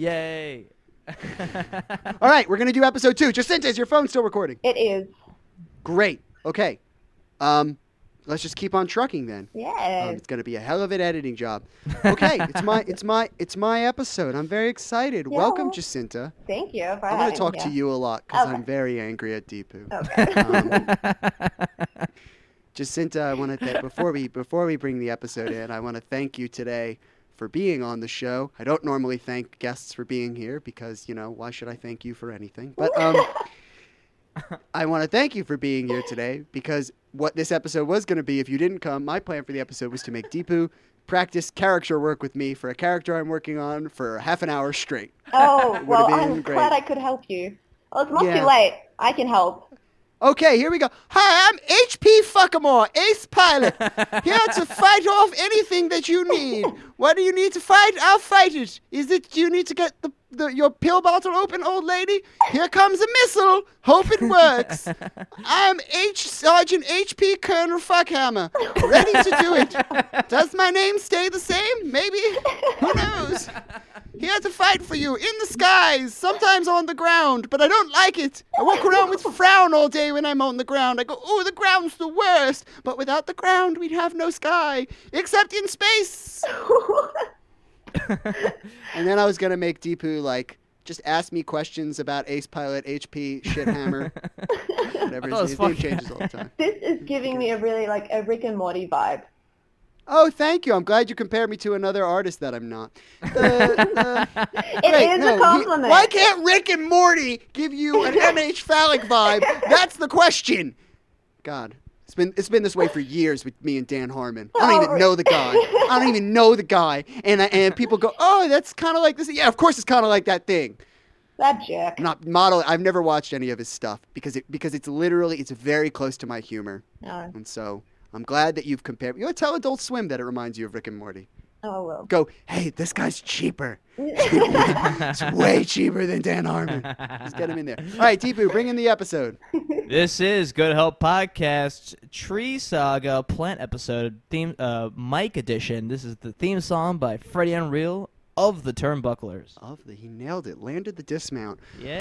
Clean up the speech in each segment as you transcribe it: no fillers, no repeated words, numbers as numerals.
Yay. All right, we're going to do episode 2. Jacinta, is your phone still recording? It is. Great. Okay. Let's just keep on trucking then. Yeah. It's going to be a hell of an editing job. Okay, it's my episode. I'm very excited. Yeah. Welcome, Jacinta. Thank you for I'm going to talk to you a lot because Okay. I'm very angry at Deepu. Okay. Jacinta, I want to before we bring the episode in, I want to thank you today for being on the show. I don't normally thank guests for being here because, why should I thank you for anything? But I want to thank you for being here today because what this episode was going to be, if you didn't come, my plan for the episode was to make Deepu practice character work with me for a character I'm working on for half an hour straight. Oh, Would've well, been I'm great. glad I could help you. Well, it's not Yeah. too late. I can help. Okay, here we go. Hi, I'm HP Fuckamore, ace pilot. Here to fight off anything that you need. What do you need to fight? I'll fight it. Do you need to get your pill bottle open, old lady? Here comes a missile. Hope it works. I'm Sergeant HP Colonel Fuckhammer. Ready to do it. Does my name stay the same? Maybe. Who knows? Here to fight for you, in the skies, sometimes on the ground, but I don't like it. I walk around with frown all day when I'm on the ground. I go, oh, the ground's the worst. But without the ground, we'd have no sky, except in space. And then I was going to make Deepu, just ask me questions about Ace Pilot, HP, Shithammer, whatever. His name changes all the time. This is giving me a really, a Rick and Morty vibe. Oh, thank you. I'm glad you compared me to another artist that I'm not. It is a compliment. Why can't Rick and Morty give you an MH phallic vibe? That's the question. God, it's been this way for years with me and Dan Harmon. I don't even know the guy. I don't even know the guy. And people go, oh, that's kind of like this. Yeah, of course it's kind of like that thing. That jerk. Not model. I've never watched any of his stuff because it's very close to my humor. No. And so I'm glad that you've compared. Tell Adult Swim that it reminds you of Rick and Morty. Oh, well. Go, hey, this guy's cheaper. It's way cheaper than Dan Harmon. Just get him in there. All right, Deepu, bring in the episode. This is Good Help Podcast Tree Saga Plant Episode theme Mike Edition. This is the theme song by Freddie Unreal of the Turnbucklers. He nailed it. Landed the dismount. Yeah.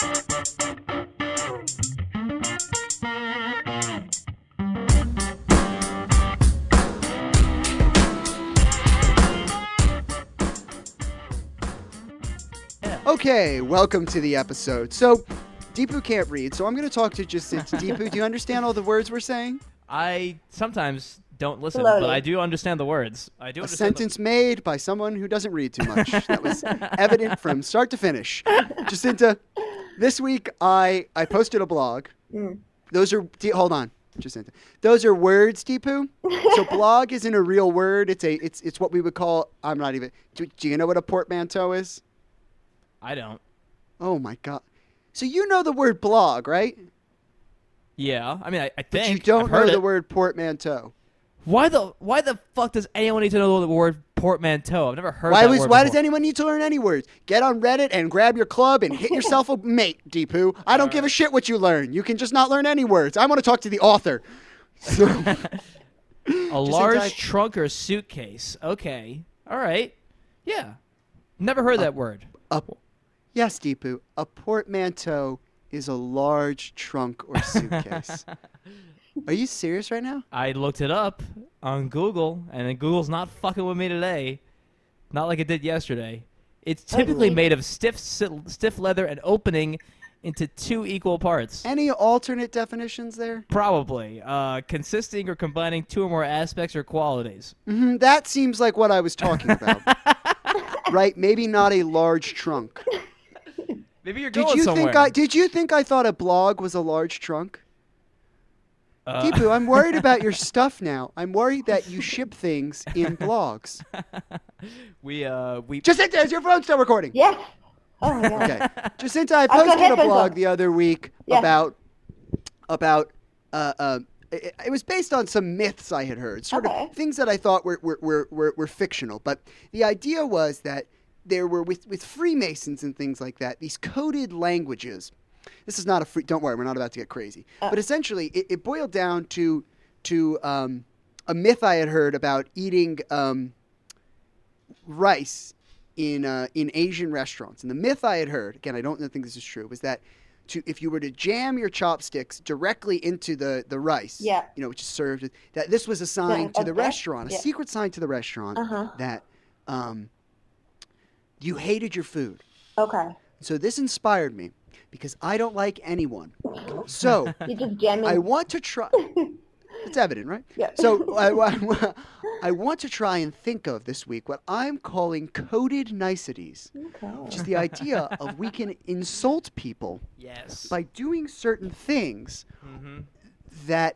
Okay, welcome to the episode. So, Deepu can't read, so I'm going to talk to Jacinta. Deepu, do you understand all the words we're saying? I sometimes don't listen, Slowly. but I do understand the words. I do A understand sentence made by someone who doesn't read too much. That was evident from start to finish. Jacinta, this week I posted a blog. Those are hold on, Jacinta. Those are words, Deepu. So blog isn't a real word. It's what we would call. I'm not even. Do you know what a portmanteau is? I don't. Oh my god. So you know the word blog, right? Yeah, I mean, I But think you don't I've heard know the it. word portmanteau. Why the fuck does anyone need to know the word portmanteau? I've never heard Why that word does before. anyone need to learn any words? Get on Reddit and grab your club and hit yourself a mate, Deepu. I don't give a shit what you learn. You can just not learn any words. I want to talk to the author. So, A large trunk or suitcase. Okay. All right. Yeah. Never heard that word. yes, Deepu. A portmanteau is a large trunk or suitcase. Are you serious right now? I looked it up on Google, and then Google's not fucking with me today. Not like it did yesterday. It's typically made of stiff leather and opening into 2 equal parts. Any alternate definitions there? Probably. Consisting or combining 2 or more aspects or qualities. That seems like what I was talking about. Right? Maybe not a large trunk. Maybe you're going somewhere. Did you think I thought a blog was a large trunk? Deepu, I'm worried about your stuff now. I'm worried that you ship things in blogs. we Jacinta, is your phone still recording? Yes. Oh, my God. Okay. Jacinta, I I've got posted a headphones blog on. the other week Yeah. about it was based on some myths I had heard, sort Okay. of things that I thought were fictional. But the idea was that there were with Freemasons and things like that, these coded languages. This is not don't worry, we're not about to get crazy. But essentially, it boiled down to a myth I had heard about eating rice in Asian restaurants. And the myth I had heard, again, I don't think this is true, was that if you were to jam your chopsticks directly into the rice, which is served, that this was a sign to the restaurant, a secret sign to the restaurant that you hated your food. Okay. So this inspired me because I don't like anyone. So you just jamming. I want to try. It's evident, right? Yeah. So I want to try and think of this week what I'm calling coded niceties, which is the idea of we can insult people by doing certain things that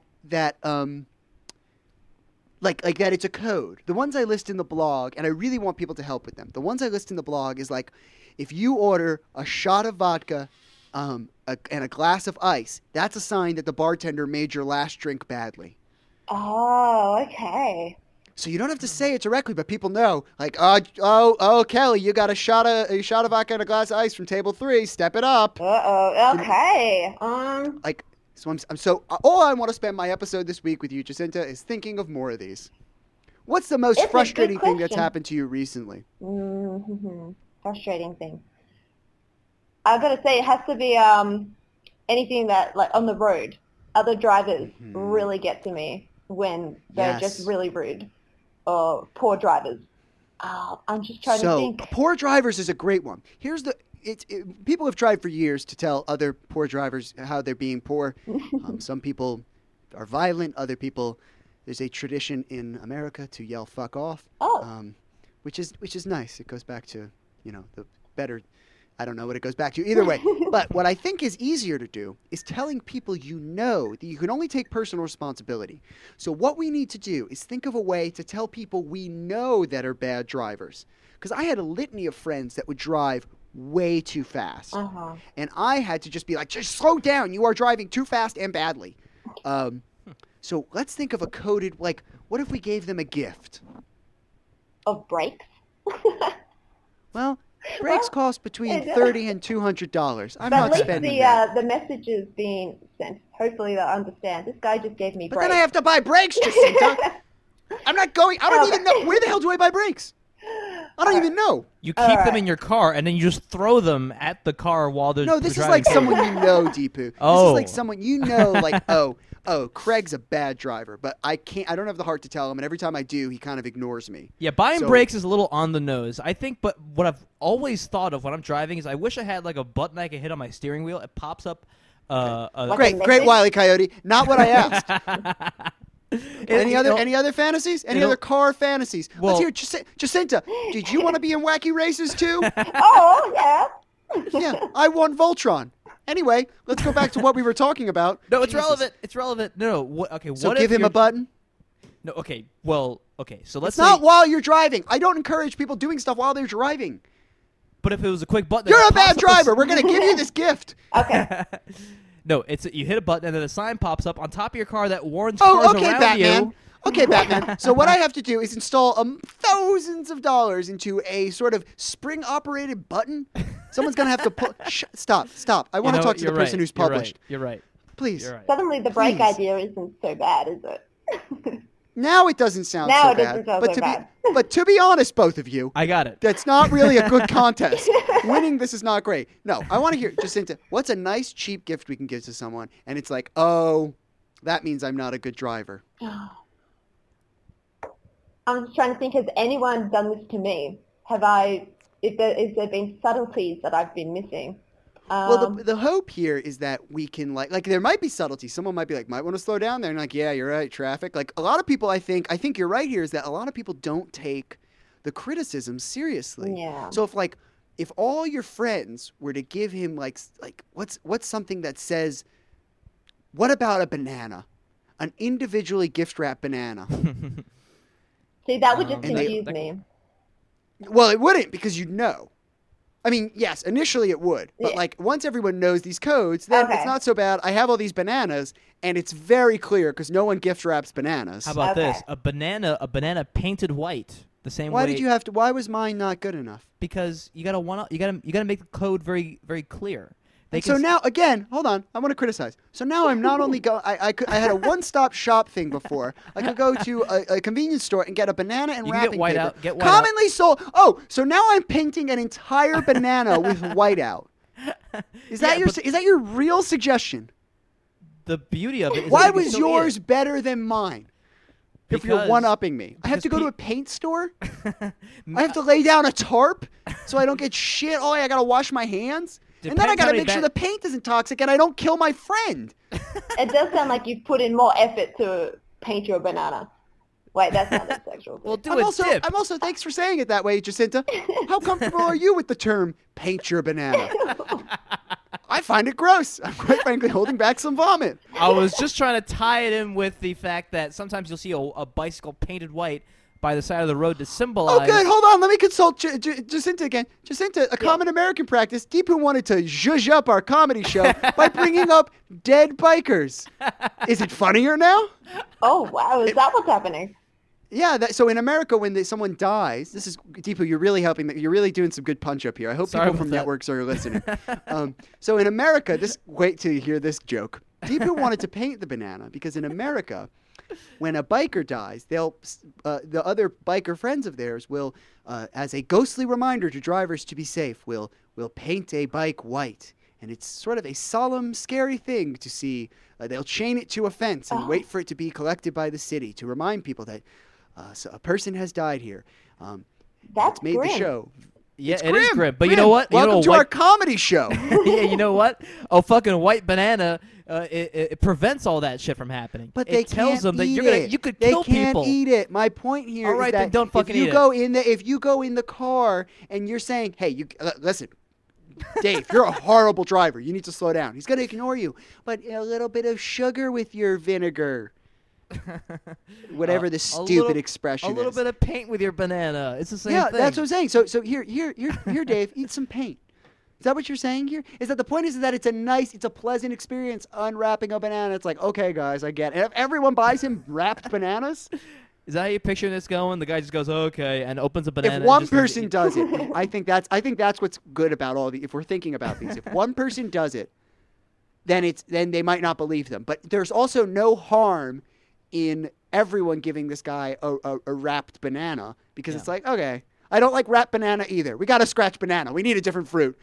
like that it's a code. The ones I list in the blog, and I really want people to help with them. The ones I list in the blog is like, if you order a shot of vodka and a glass of ice, that's a sign that the bartender made your last drink badly. Oh, okay. So you don't have to say it directly, but people know. Like, oh, Kelly, you got a shot of vodka and a glass of ice from table 3. Step it up. Okay. Like, so all I want to spend my episode this week with you, Jacinta, is thinking of more of these. What's the most frustrating thing that's happened to you recently? Frustrating thing. I've got to say, it has to be anything that, like, on the road. Other drivers really get to me when they're just really rude or poor drivers. I'm just trying to think. So, poor drivers is a great one. Here's people have tried for years to tell other poor drivers how they're being poor. Some people are violent. Other people, there's a tradition in America to yell "fuck off," which is nice. It goes back to the better. I don't know what it goes back to. Either way, but what I think is easier to do is telling people that you can only take personal responsibility. So what we need to do is think of a way to tell people we know that are bad drivers. Because I had a litany of friends that would drive way too fast. And I had to just be like, just slow down. You are driving too fast and badly. So let's think of a coded, like, what if we gave them a gift? Of brakes? Well, brakes cost between $30 and $200. I'm but not spending that. The message is being sent. Hopefully they'll understand. This guy just gave me brakes. But then I have to buy brakes, Jacinta. I don't even know. Where the hell do I buy brakes? I don't even know. You keep them in your car, and then you just throw them at the car while they're No, this is like someone you know, Deepu. Oh. This is like someone you know, like, oh, Craig's a bad driver, but I don't have the heart to tell him, and every time I do, he kind of ignores me. Yeah, buying brakes is a little on the nose, I think, but what I've always thought of when I'm driving is I wish I had like a button I could hit on my steering wheel. It pops up Great, Wile E. Coyote. Not what I asked. Any other fantasies? Any other car fantasies? Well, Let's hear Jacinta. Did you want to be in Wacky Races too? Oh, yeah. Yeah, I won Voltron. Anyway, let's go back to what we were talking about. No, it's relevant. It's relevant. No. So give him a button. No. Okay. Well. Okay. So let's It's not while you're driving. I don't encourage people doing stuff while they're driving. But if it was a quick button, you're a bad driver. We're gonna give you this gift. Okay. No, you hit a button and then a sign pops up on top of your car that warns cars around Batman. you. Okay, Batman. So what I have to do is install thousands of dollars into a sort of spring-operated button. Someone's going to have to pull... Stop. I want to talk to the person who's published. You're right. Please. You're right. Suddenly the brake idea isn't so bad, is it? Now it doesn't sound now so it doesn't bad. sound so bad. But to be honest, both of you... I got it. That's not really a good contest. Winning this is not great. No, I want to hear, Jacinta, what's a nice, cheap gift we can give to someone? And it's like, oh, that means I'm not a good driver. I'm just trying to think, has anyone done this to me? Is there been subtleties that I've been missing? Well, the hope here is that we can, like there might be subtlety. Someone might be like, might want to slow down there. And like, yeah, you're right, traffic. Like a lot of people, I think you're right here, is that a lot of people don't take the criticism seriously. Yeah. So if all your friends were to give him like what's something that says, what about a banana? An individually gift-wrapped banana. See, that would just confuse me. Well, it wouldn't because you'd know. I mean, yes, initially it would. But, like, once everyone knows these codes, then it's not so bad. I have all these bananas, and it's very clear because no one gift wraps bananas. How about this? A banana painted white. The same way. Why did you have to? Why was mine not good enough? Because you gotta make the code very, very clear. They So can now, again, hold on. I want to criticize. So now I'm not only go. I had a one-stop shop thing before. I could go to a convenience store and get a banana and You can wrapping get paper. whiteout. Get whiteout. Commonly sold. Oh, so now I'm painting an entire banana with whiteout. Is that Yeah, is that your real suggestion? The beauty of it is Why that you can was still eat yours it. better than mine? If you're Because- one-upping me, I have because to go to pe- a paint store. I have to lay down a tarp so I don't get shit. Oh, I gotta wash my hands, and then I Depends how gotta many make sure the paint isn't toxic and I don't kill my friend. It does sound like you've put in more effort to paint your banana. Wait, that sounded sexual. Well, do I'm a also, dip. I'm also, thanks for saying it that way, Jacinta. How comfortable are you with the term "paint your banana"? I find it gross. I'm quite frankly holding back some vomit. I was just trying to tie it in with the fact that sometimes you'll see a bicycle painted white by the side of the road to symbolize. Oh, good. Hold on. Let me consult Jacinta again. Jacinta, a common American practice. Deepu wanted to zhuzh up our comedy show by bringing up dead bikers. Is it funnier now? Oh, wow. Is that what's happening? Yeah. So in America, when someone dies, this is Deepu. You're really helping. You're really doing some good punch up here. I hope Sorry people from about that. networks are listening. So in America, wait till you hear this joke. Deepu wanted to paint the banana because in America, when a biker dies, the other biker friends of theirs will, as a ghostly reminder to drivers to be safe, will paint a bike white, and it's sort of a solemn, scary thing to see. They'll chain it to a fence and wait for it to be collected by the city to remind people that so a person has died here. That's It's made grim. the show. Yeah, It's it is grim, grim. But you know what? Welcome you know, to white, our comedy show. yeah, you know what? A fucking white banana, it prevents all that shit from happening. But it they tells can't them that eat you could kill They can't people. eat it. My point here All is right, that then don't fucking if you eat go if you go in the car and you're saying, "Hey, listen, Dave, you're a horrible driver. You need to slow down." He's gonna ignore you. But a little bit of sugar with your vinegar, whatever the stupid expression A little is. bit of paint with your banana. It's the same Yeah, thing. that's what I'm saying. So here, Dave, eat some paint. Is that what you're saying here? Is that the point is that it's a pleasant experience unwrapping a banana. It's like, okay, guys, I get it. And if everyone buys him wrapped bananas, Is that how you picture this going? The guy just goes, okay, and opens a banana. if and one just person does it, I think that's what's good about all the. If we're thinking about these, if one person does it, then they might not believe them. But there's also no harm in everyone giving this guy a wrapped banana because it's like, okay, I don't like wrapped banana either. We got to scratch banana. We need a different fruit.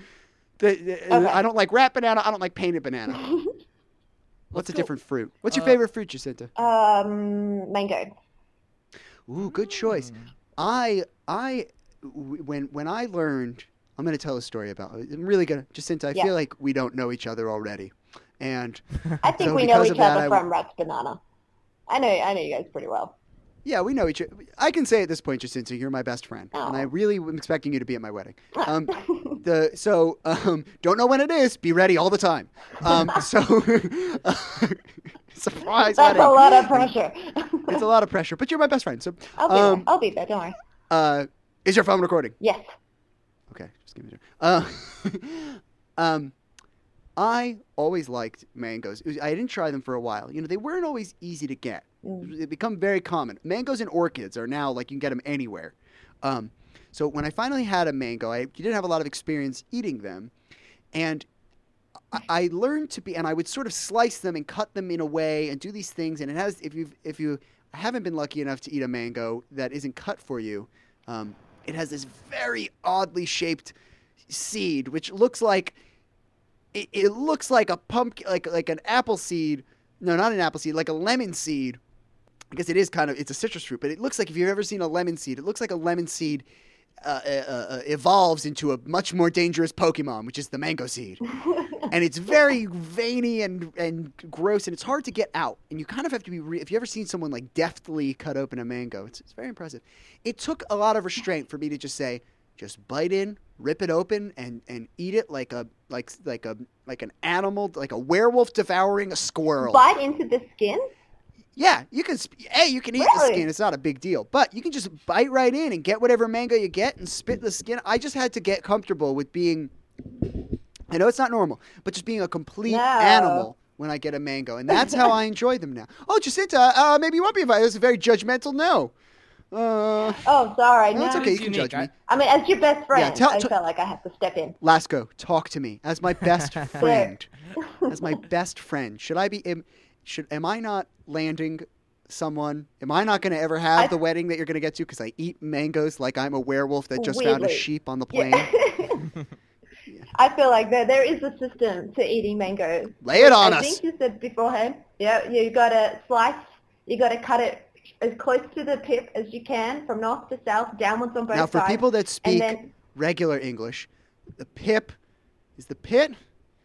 I don't like wrapped banana. I don't like painted banana. What's a different fruit? What's your favorite fruit, Jacinta? Mango. Ooh, good choice. When I learned, I'm going to tell a story about it. I'm really going to, Jacinta, I feel like we don't know each other already. And I think so we know because each of that, other from Wrapped Banana. I know you guys pretty well. yeah, we know each other. I can say at this point, Jacinta, you're my best friend. And I really am expecting you to be at my wedding. Don't know when it is. Be ready all the time. Surprise That's wedding. a lot of pressure. It's a lot of pressure, but you're my best friend. So, I'll be there. Don't worry. is your phone recording? Yes. Okay, just give me a I always liked mangoes. I didn't try them for a while. You know, they weren't always easy to get. They become very common. Mangoes and orchids are now like you can get them anywhere. So when I finally had a mango, I didn't have a lot of experience eating them, and I learned to be. And I would sort of slice them and cut them in a way and do these things. And it has if you haven't been lucky enough to eat a mango that isn't cut for you, it has this very oddly shaped seed, which looks like it looks like a pumpkin, like an apple seed. No, not an apple seed, like a lemon seed. I guess it's a citrus fruit, but it looks like if you've ever seen a lemon seed, it looks like a lemon seed evolves into a much more dangerous Pokemon, which is the mango seed. And it's very veiny and gross, and it's hard to get out. And you kind of have to be, if you've ever seen someone like deftly cut open a mango, it's very impressive. It took a lot of restraint for me to just say, just bite in, rip it open, and eat it like an animal, like a werewolf devouring a squirrel. Bite into the skin? Yeah, you can eat the skin. It's not a big deal. But you can just bite right in and get whatever mango you get and spit the skin. I just had to get comfortable with being, I know it's not normal, but just being a complete animal when I get a mango. And that's how I enjoy them now. Oh, Jacinta, maybe you won't be invited. That's a very judgmental no. Oh, sorry. No, it's No. okay. You It's can unique. judge me. I mean, as your best friend, Yeah, I felt like I had to step in. Lasco, talk to me as my best friend. As my best friend, am I not landing someone? Am I not going to ever have the wedding that you're going to get to because I eat mangoes like I'm a werewolf that just found a Weirdly. sheep on the plane? Yeah. I feel like there is a system to eating mangoes. Lay it on I us. think you said beforehand. Yeah, you got to slice. You got to cut it as close to the pip as you can, from north to south, downwards on both Now, sides. for people that and speak then, regular English, the pip is the pit.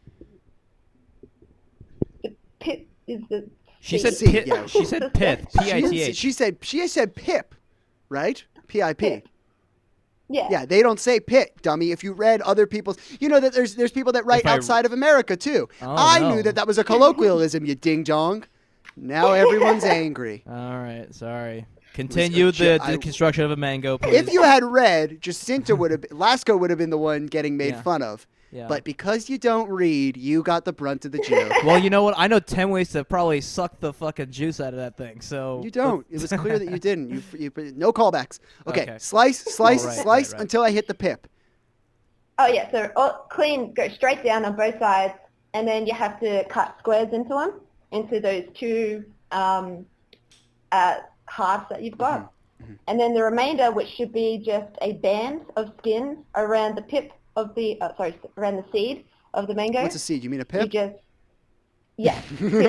the pip is the. She seed. said pit. Yeah. She said pith. P-I-T-H. She said pip, right? P-I-P. Pip. Yeah. Yeah, they don't say pit, dummy. If you read other people's, you know that there's people that write If I- outside of America too. Oh, I no. knew that was a colloquialism, you ding dong. Now everyone's angry. All right, sorry. Continue the construction of a mango, please. If you had read, Jacinta would have, Lasco would have been the one getting made Yeah. fun of. Yeah. But because you don't read, you got the brunt of the joke. Well, you know what? I know 10 ways to probably suck the fucking juice out of that thing. So You don't. It was clear that you didn't. You no callbacks. Okay, Okay. slice, Right. until I hit the pip. Oh yeah, so clean, go straight down on both sides, and then you have to cut squares into them, into those two halves that you've got. And then the remainder, which should be just a band of skin around the pip of the, around the seed of the mango. What's a seed? You mean a You pip? just, yeah.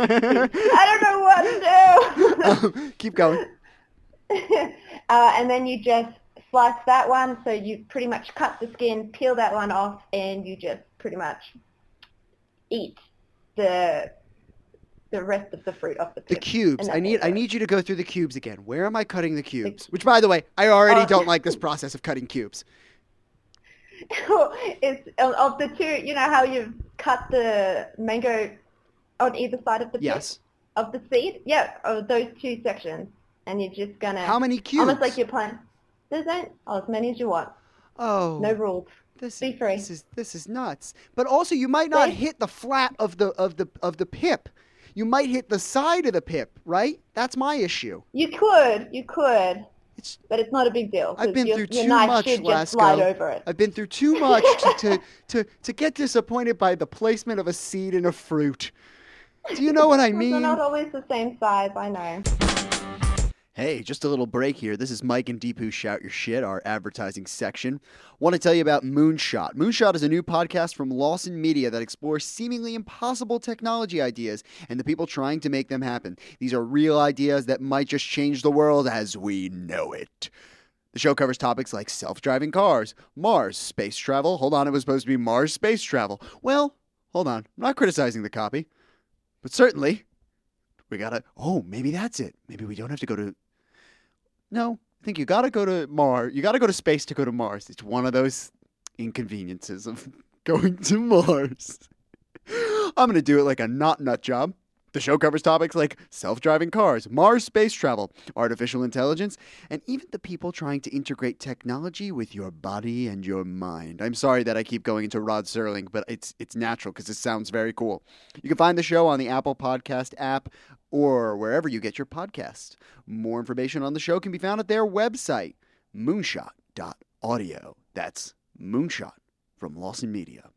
I don't know what to do. Keep going. And then you just slice that one, so you pretty much cut the skin, peel that one off, and you just pretty much eat the rest of the fruit off the The pip. cubes. And I that's it. need you to go through the cubes again. Where am I cutting the cubes? Which, by the way, I already don't like this process of cutting cubes. It's of the two. You know how you've cut the mango on either side of the pip Yes. of the seed? Yeah, of those two sections, and you're just gonna. How many cubes? Almost like you're playing. There's as many as you want. Oh. No rules. This, Be free. This is nuts. But also, you might not See? hit the flat of the pip. You might hit the side of the pip, right? That's my issue. You could, It's but it's not a big deal. 'cause I've been your, through your too knife much, should just slide over Lasco. it. I've been through too much to get disappointed by the placement of a seed in a fruit. Do you know what I They're mean? not always the same size. I know. Hey, just a little break here. This is Mike and Deepu Shout Your Shit, our advertising section. Want to tell you about Moonshot. Moonshot is a new podcast from Lawson Media that explores seemingly impossible technology ideas and the people trying to make them happen. These are real ideas that might just change the world as we know it. The show covers topics like self-driving cars, Mars, space travel. Hold on, it was supposed to be Mars space travel. Well, hold on. I'm not criticizing the copy. But certainly, maybe that's it. Maybe we don't have to go to... No, I think you gotta go to Mars. You gotta go to space to go to Mars. It's one of those inconveniences of going to Mars. I'm gonna do it like a not nut job. The show covers topics like self-driving cars, Mars space travel, artificial intelligence, and even the people trying to integrate technology with your body and your mind. I'm sorry that I keep going into Rod Serling, but it's natural because it sounds very cool. You can find the show on the Apple Podcast app or wherever you get your podcasts. More information on the show can be found at their website, moonshot.audio. That's Moonshot from Lawson Media.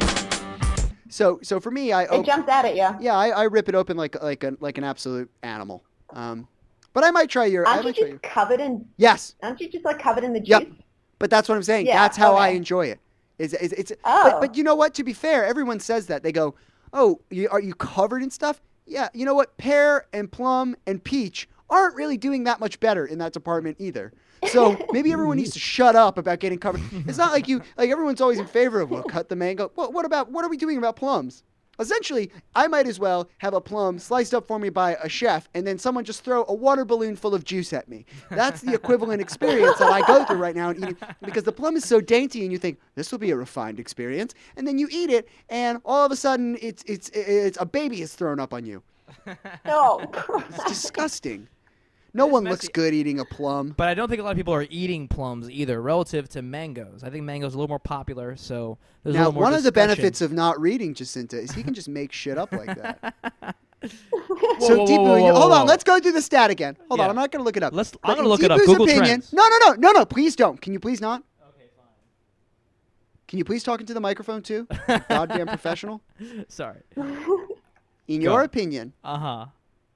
So for me, It jumped out at you. yeah, I rip it open like an absolute animal. But I might try your. Aren't you just covered in? Yes. Aren't you just like covered in the juice? Yep. But that's what I'm saying. Yeah, That's how I okay. enjoy it. It's. Oh. But you know what? To be fair, everyone says that. They go, "Oh, are you covered in stuff?" Yeah. You know what? Pear and plum and peach aren't really doing that much better in that department either. So maybe everyone needs to shut up about getting covered. It's not like everyone's always in favor of, well, cut the mango. Well, what are we doing about plums? Essentially, I might as well have a plum sliced up for me by a chef and then someone just throw a water balloon full of juice at me. That's the equivalent experience that I go through right now in eating, because the plum is so dainty and you think, this will be a refined experience. And then you eat it and all of a sudden it's a baby is thrown up on you. No. It's disgusting. No It's one messy. looks good eating a plum. But I don't think a lot of people are eating plums either, relative to mangoes. I think mangoes are a little more popular, so there's a Now, little more one of the discussion. benefits of not reading Jacinta is he can just make shit up like that. Whoa, So, whoa, whoa, Deepu, whoa, whoa, hold whoa. on. Let's go through the stat again. Hold on. Yeah. I'm not going to look it up. I'm But gonna in look it up. Deepu's Google opinion, Trends. No. Please don't. Can you please not? Okay, fine. Can you please talk into the microphone too? Goddamn professional. Sorry. In Go. your opinion, Uh-huh.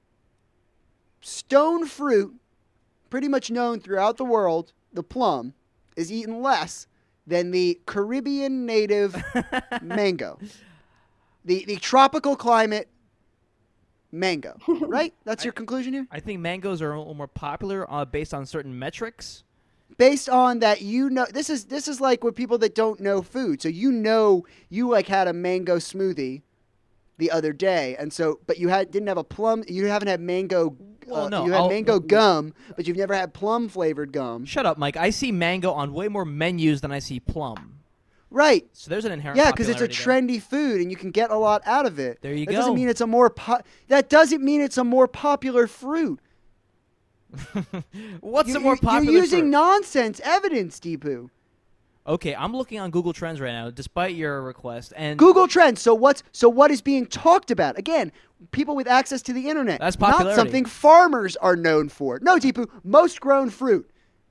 stone fruit, pretty much known throughout the world, the plum, is eaten less than the Caribbean native mango. The tropical climate mango. Right? That's your conclusion here? I think mangoes are a little more popular based on certain metrics. Based on that, this is like with people that don't know food. So you like had a mango smoothie the other day, and so but didn't have a plum. You haven't had mango. Well, no, you had mango gum, but you've never had plum flavored gum. Shut up, Mike. I see mango on way more menus than I see plum. Right. So there's an inherent Yeah, because it's a popularity trendy food and you can get a lot out of it. There you that go. Doesn't mean it's a more that doesn't mean it's a more popular fruit. there. What's a more popular You're using fruit? nonsense evidence, Deepu. Okay, I'm looking on Google Trends right now, despite your request, and Google Trends. So what is being talked about? Again, people with access to the internet. That's not popularity. something farmers are known for. No, Deepu, most grown fruit.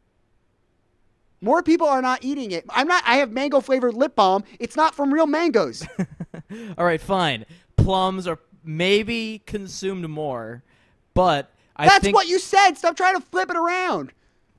More people are not eating it. I have mango flavored lip balm. It's not from real mangoes. all right, fine. Plums are maybe consumed more, but I That's think what you said. Stop trying to flip it around.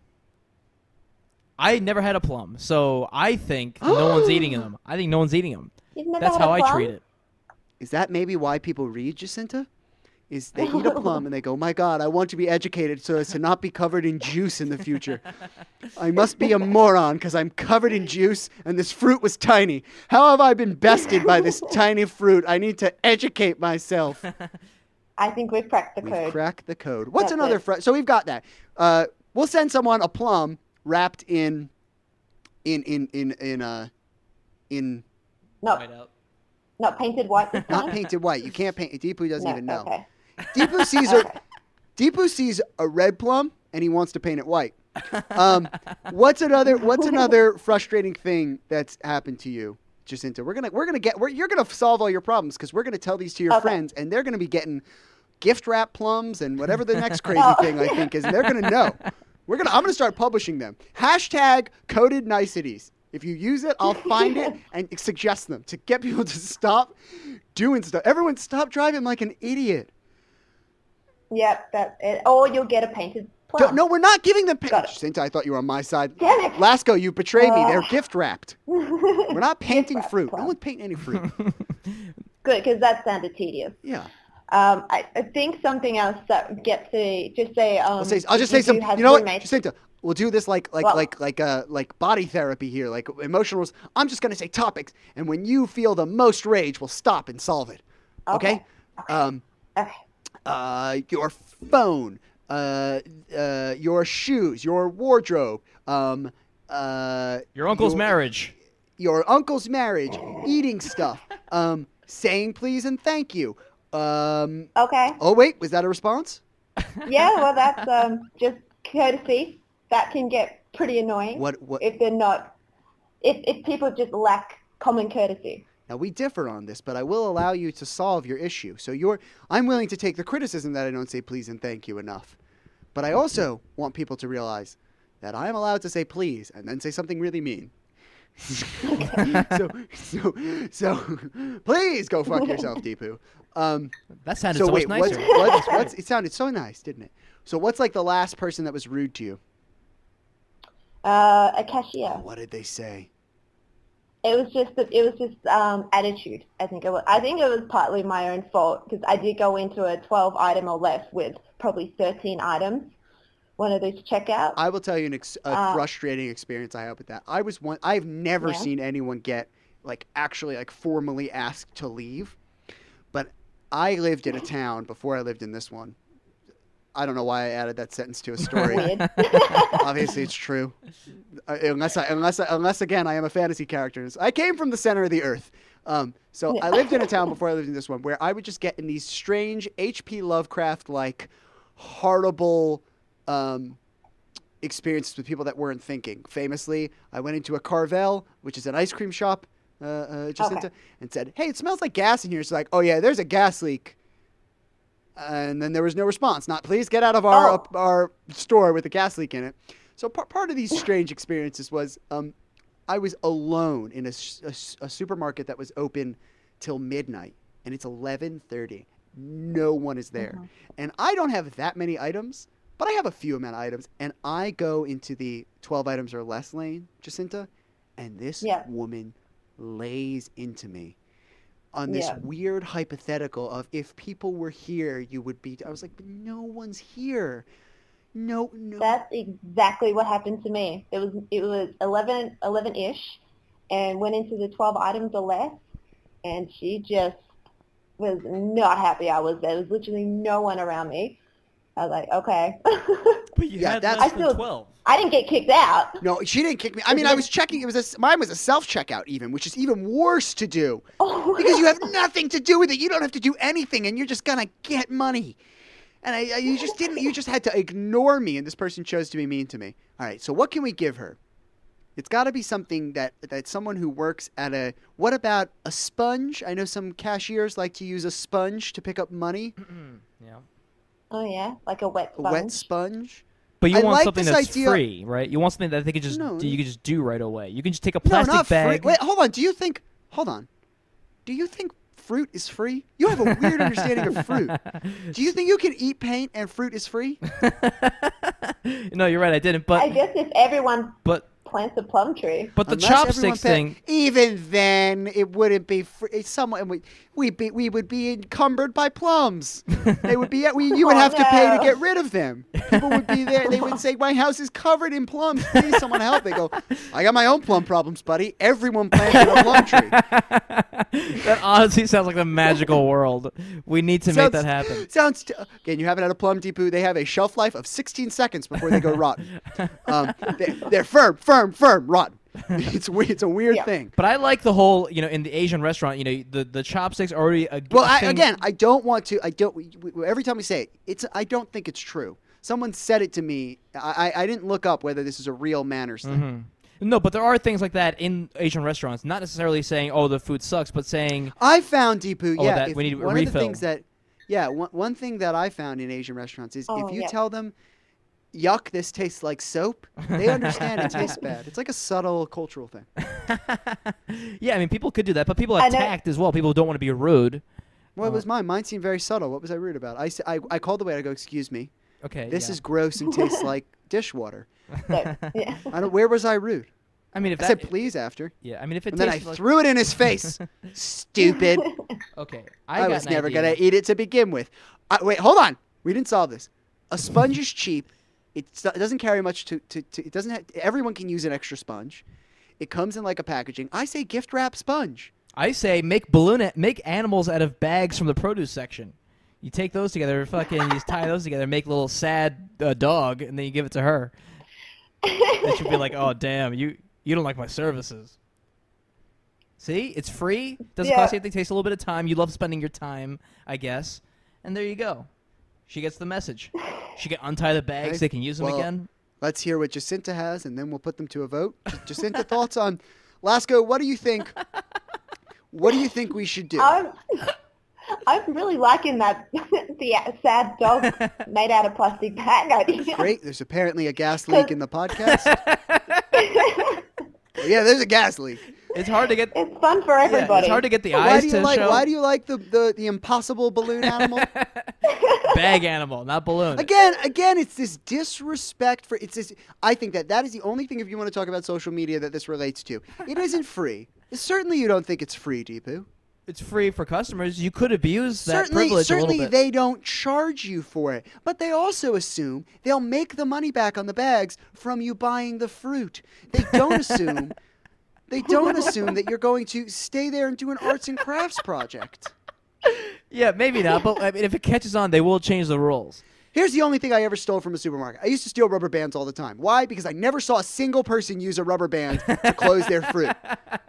I never had a plum, so I think no one's eating them. I think no one's eating them. You've never That's had how a I plum? treat it. Is that maybe why people read, Jacinta? Is they eat a plum and they go, my God, I want to be educated so as to not be covered in juice in the future. I must be a moron because I'm covered in juice and this fruit was tiny. How have I been bested by this tiny fruit? I need to educate myself. I think we've cracked the We've code. cracked the code. What's That's another it. so we've got that. We'll send someone a plum wrapped in Not Right out. not painted white this not time? painted white. You can't paint. Deepu doesn't No, even know. okay. Deepu sees a red plum and he wants to paint it white. What's another frustrating thing that's happened to you, Jacinta? You're gonna solve all your problems because we're gonna tell these to your Okay. friends and they're gonna be getting gift wrap plums and whatever the next crazy Oh. thing I think is. And they're gonna know. I'm gonna start publishing them. Hashtag coded niceties. If you use it, I'll find it and suggest them to get people to stop doing stuff. Everyone stop driving like an idiot. Yep, that's it. Or you'll get a painted plum. No, we're not giving them. Got it. Jacinta, I thought you were on my side. Damn it. Lasco, you betrayed me. They're gift wrapped. We're not painting Gift-wrapped fruit. plum. No one's painting any fruit. Good, because that sounded tedious. Yeah. I think something else that gets to just say. I'll just say if you some. do have You know what, roommates- Jacinta? We'll do this like body therapy here, like emotional. I'm just gonna say topics, and when you feel the most rage, we'll stop and solve it. Okay. Okay. Your phone, your shoes, your wardrobe, Your uncle's marriage. your uncle's marriage, eating stuff, saying please and thank you. Okay. Oh wait, was that a response? Yeah, well, that's just courtesy. That can get pretty annoying. What? If they're not, if people just lack common courtesy. Now we differ on this, but I will allow you to solve your issue. So I'm willing to take the criticism that I don't say please and thank you enough. But I also want people to realize that I am allowed to say please and then say something really mean. so please go fuck yourself, Deepu. That sounded So so wait, much nicer. what's it sounded so nice, didn't it? So what's like the last person that was rude to you? A cashier. What did they say? It was just attitude. I think it was partly my own fault because I did go into a 12 item or less with probably 13 items. One of those checkouts. I will tell you a frustrating experience I had with that. I've never seen anyone get actually formally asked to leave, but I lived in a town before I lived in this one. I don't know why I added that sentence to a story. Weird. Obviously, it's true. Unless again, I am a fantasy character. I came from the center of the earth. So I lived in a town before I lived in this one where I would just get in these strange H.P. Lovecraft horrible experiences with people that weren't thinking. Famously, I went into a Carvel, which is an ice cream shop, Jacinta, and said, "Hey, it smells like gas in here." She's like, "Oh yeah, there's a gas leak." And then there was no response. Not, "Please get out of our store with a gas leak in it." So part of these strange experiences was I was alone in a supermarket that was open till midnight, and it's 11:30. No one is there. And I don't have that many items, but I have a few amount of items. And I go into the 12 items or less lane, Jacinta, and this woman lays into me on this weird hypothetical of, if people were here, you would be. I was like, but no one's here. No. That's exactly what happened to me. It was 11-ish, and went into the 12 items or less, and she just was not happy I was there. There was literally no one around me. I was like, okay. But you had less than 12. I didn't get kicked out. No, she didn't kick me. I mean, I was checking. Mine was a self-checkout even, which is even worse to do. Because you have nothing to do with it. You don't have to do anything, and you're just going to get money. And you just didn't. You just had to ignore me, and this person chose to be mean to me. All right, so what can we give her? It's got to be something that someone who works at a... What about a sponge? I know some cashiers like to use a sponge to pick up money. Yeah. Oh, yeah? Like a wet sponge? A wet sponge? But you want something that's free, right? You want something that they could just you can just do right away. You can just take a plastic bag. Free. Wait, hold on. Hold on. Do you think fruit is free? You have a weird understanding of fruit. Do you think you can eat paint and fruit is free? No, you're right. I didn't. But I guess if everyone plants a plum tree. But the chopsticks thing. Even then, it wouldn't be free. We would be encumbered by plums. They would be. You would have to pay to get rid of them. People would be there. They would say, "My house is covered in plums. Please, someone help." They go, "I got my own plum problems, buddy. Everyone planted a plum tree." That honestly sounds like the magical world. We need to make that happen. Again, you haven't had a plum, Deepu. They have a shelf life of 16 seconds before they go rotten. They're firm, rotten. It's a weird thing. But I like the whole, in the Asian restaurant, the chopsticks are already a thing. I don't want to. Every time we say it, I don't think it's true. Someone said it to me. I didn't look up whether this is a real manners thing. Mm-hmm. No, but there are things like that in Asian restaurants. Not necessarily saying, "Oh, the food sucks," but saying, I found, Deepu, that we need a refill. One of the things that, one thing that I found in Asian restaurants is if you tell them, "Yuck, this tastes like soap," they understand it tastes bad. It's like a subtle cultural thing. Yeah, I mean, people could do that, but people have tact as well. People don't want to be rude. Well, it was mine. Mine seemed very subtle. What was I rude about? I called the waiter. I go, "Excuse me. Okay. This is gross and tastes like dishwater." Where was I rude? I mean, if I said please after. Yeah, I mean, if it. And then I threw it in his face. Stupid. Okay. I was never gonna eat it to begin with. Wait, hold on. We didn't solve this. A sponge is cheap. It doesn't carry much to it doesn't. Everyone can use an extra sponge. It comes in like a packaging. I say gift wrap sponge. I say make animals out of bags from the produce section. You take those together, you tie those together, make a little sad dog, and then you give it to her. It should be like, "Oh, damn, you don't like my services." See? It's free. Doesn't cost anything. Takes a little bit of time. You love spending your time, I guess. And there you go. She gets the message. She can untie the bags. They can use them again. Let's hear what Jacinta has, and then we'll put them to a vote. Jacinta, thoughts on Lasco? What do you think? What do you think we should do? I'm really liking that the sad dog made out of plastic bag idea. Great. There's apparently a gas leak in the podcast. Yeah, there's a gas leak. It's hard to get. It's fun for everybody. Yeah, it's hard to get the eyes to show. Why do you like the impossible balloon animal? Bag animal, not balloon. Again, it's this disrespect for. It's this. I think that is the only thing, if you want to talk about social media, that this relates to. It isn't free. Certainly, you don't think it's free, Deepu. It's free for customers. You could abuse that privilege a little bit. Certainly, they don't charge you for it. But they also assume they'll make the money back on the bags from you buying the fruit. They don't assume. They don't assume that you're going to stay there and do an arts and crafts project. Yeah, maybe not. But I mean, if it catches on, they will change the rules. Here's the only thing I ever stole from a supermarket. I used to steal rubber bands all the time. Why? Because I never saw a single person use a rubber band to close their fruit.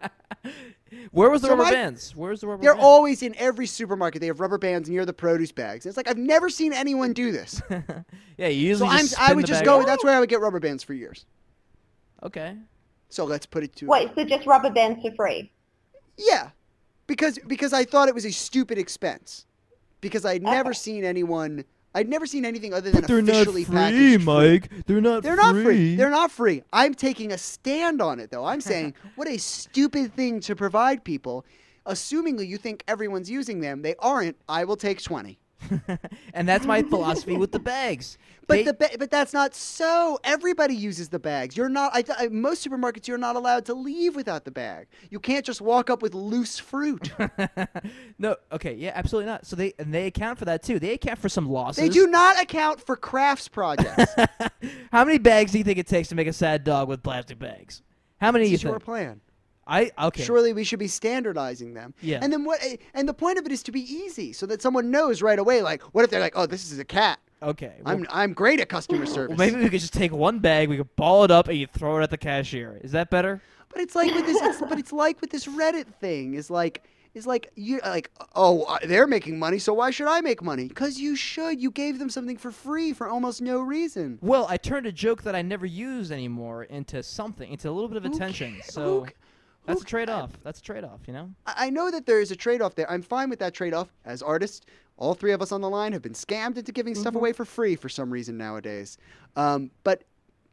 Where was the So rubber my- bands? Where's the rubber They're bands? always in every supermarket. They have rubber bands near the produce bags. It's like I've never seen anyone do this. Yeah, you So usually just I spin would the just bag go. out. That's where I would get rubber bands for years. Okay. So let's put it to Wait, so just rubber bands for free? Yeah, because I thought it was a stupid expense. Because I'd never Okay. seen anyone. I'd never seen anything other than But they're not officially free, packaged food. Mike. They're not They're not free. They're not free. I'm taking a stand on it, though. I'm saying, what a stupid thing to provide people. Assumingly, you think everyone's using them. They aren't. I will take 20. And that's my philosophy with the bags. But but that's not so. Everybody uses the bags. You're not. Most supermarkets, you're not allowed to leave without the bag. You can't just walk up with loose fruit. No, okay, yeah, absolutely not. So they account for that too. They account for some losses. They do not account for crafts projects. How many bags do you think it takes to make a sad dog with plastic bags? How many do you This is your think? plan. Okay. Surely we should be standardizing them. Yeah. And then what? And the point of it is to be easy, so that someone knows right away. Like, what if they're like, "Oh, this is a cat." Okay. Well, I'm great at customer service. maybe we could just take one bag, we could ball it up, and you throw it at the cashier. Is that better? But it's like with this. But it's like with this Reddit thing. Is like you like. Oh, they're making money, so why should I make money? Because you should. You gave them something for free for almost no reason. Well, I turned a joke that I never use anymore into something, into a little bit of attention. So that's a trade-off. That's a trade-off, you know? I know that there is a trade-off there. I'm fine with that trade-off. As artists, all three of us on the line have been scammed into giving stuff away for free for some reason nowadays. But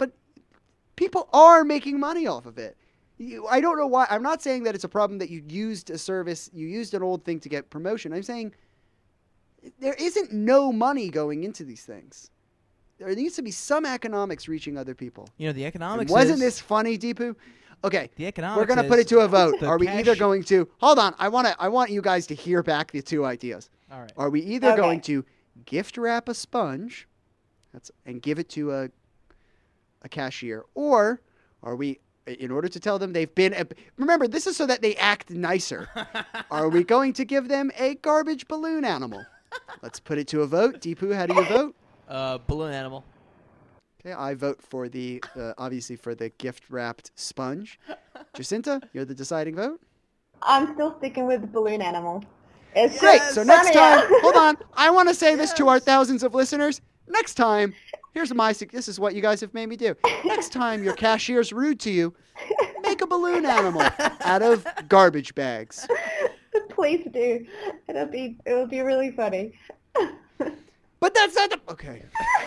people are making money off of it. I don't know why. I'm not saying that it's a problem that you used a service, you used an old thing to get promotion. I'm saying there isn't no money going into these things. There needs to be some economics reaching other people. You know, the And economics wasn't is, this funny, Deepu? Okay. The economics We're going to put is it to a vote. the Are we either cash- going to hold on? I want you guys to hear back the two ideas. All right. Are we either Okay. going to gift wrap a sponge, and give it to a cashier, or are we, in order to tell them they've been, remember this is so that they act nicer. Are we going to give them a garbage balloon animal? Let's put it to a vote. Deepu, how do you vote? Balloon animal. Okay, I vote for the obviously for the gift wrapped sponge. Jacinta, you're the deciding vote. I'm still sticking with the balloon animal. It's Great. just So next funnier. time, hold on. I want to say this to our thousands of listeners. Next time, here's this is what you guys have made me do. Next time your cashier's rude to you, make a balloon animal out of garbage bags. Please do. It will be really funny. But that's not the okay.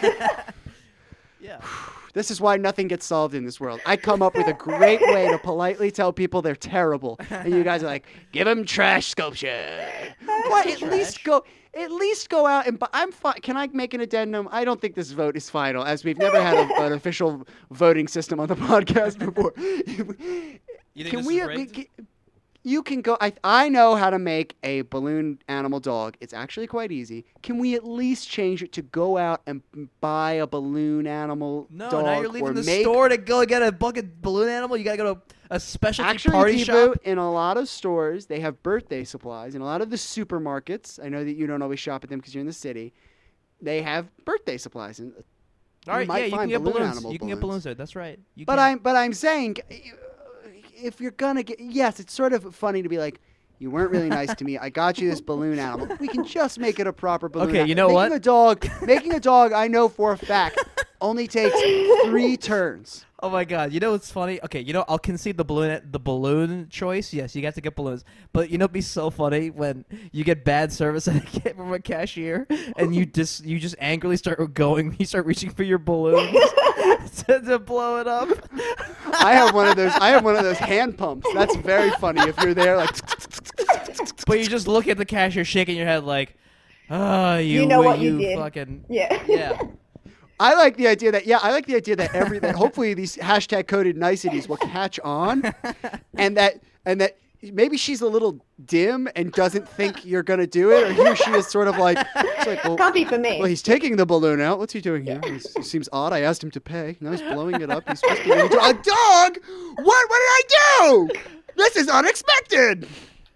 Yeah. This is why nothing gets solved in this world. I come up with a great way to politely tell people they're terrible, and you guys are like, "Give them trash sculpture." What? At least go out and. I'm fine. Can I make an addendum? I don't think this vote is final, as we've never had an official voting system on the podcast before. You think Can this we? is rigged? You can go. I know how to make a balloon animal dog. It's actually quite easy. Can we at least change it to go out and buy a balloon animal No, dog? now you're or leaving the make, store to go get a bucket balloon animal. You gotta go to a specialty Actually, party Deepu, shop. in a lot of stores, they have birthday supplies. In a lot of the supermarkets, I know that you don't always shop at them because you're in the city. They have birthday supplies, and All right, might yeah, you can find get balloon balloons. animal You can get balloons. balloons there. That's right. You but can. I'm saying, if you're gonna get, yes, it's sort of funny to be like, you weren't really nice to me. I got you this balloon animal. We can just make it a proper balloon. Okay, animal. you know what? Making a dog, I know for a fact, only takes 3 turns. Oh my god! You know what's funny? Okay, you know I'll concede the balloon choice. Yes, you got to get balloons. But you know it'd be so funny when you get bad service from a cashier and you just angrily start going. You start reaching for your balloons to blow it up. I have one of those hand pumps. That's very funny if you're there like. But you just look at the cashier shaking your head like, oh, You know what you did. fucking Yeah. yeah. I like the idea that that hopefully these hashtag coded niceties will catch on, and that maybe she's a little dim and doesn't think you're gonna do it, or he or she is sort of like, it's like, well, Can't be for me. well, he's taking the balloon out. What's he doing here? He seems odd. I asked him to pay. Now he's blowing it up. He's supposed to be a dog. What? What did I do? This is unexpected.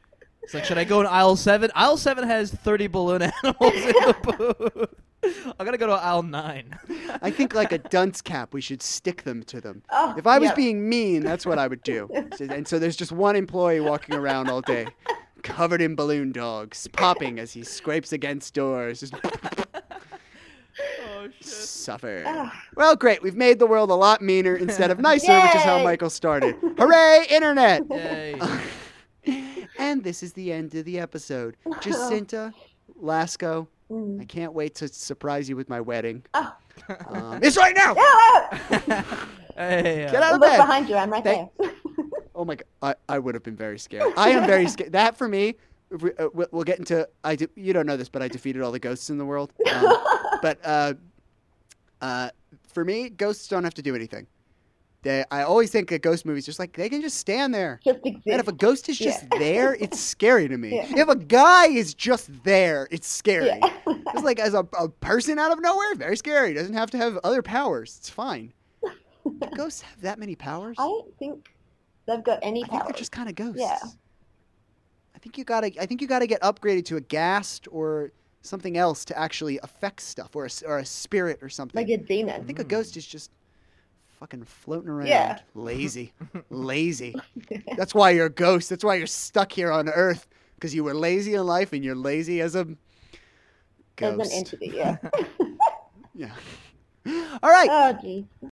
It's like, should I go in aisle 7? Aisle 7 has 30 balloon animals in the booth. I gotta go to aisle 9. I think like a dunce cap, we should stick them to them. Oh, If I was yep. being mean, that's what I would do. And so there's just one employee walking around all day, covered in balloon dogs, popping as he scrapes against doors. Just Oh, shit. suffer. Ah. Well, great. We've made the world a lot meaner instead of nicer, which is how Yay. Michael started. Hooray, internet! Yay. And this is the end of the episode. Jacinta Lasco, Mm. I can't wait to surprise you with my wedding. Oh. It's right now! Hey, Get out of Look bed! behind you. I'm right Thank- there. Oh my God, I would have been very scared. I am very scared. That for me, if we'll get into. You don't know this, but I defeated all the ghosts in the world. But for me, ghosts don't have to do anything. I always think a ghost movie is just like they can just stand there. Just exist. And if a ghost is just Yeah. there, it's scary to me. Yeah. If a guy is just there, it's scary. Yeah. It's like as a person out of nowhere, very scary. Doesn't have to have other powers. It's fine. Do ghosts have that many powers? I don't think they've got any I think power. they're just kind of ghosts. Yeah. I think you gotta get upgraded to a ghast or something else to actually affect stuff, or a spirit or something. Like a I demon. think a ghost is just fucking floating around, Yeah. lazy. That's why you're a ghost. That's why you're stuck here on Earth, because you were lazy in life and you're lazy as a As ghost. an entity, yeah. Yeah. All right. Oh, geez.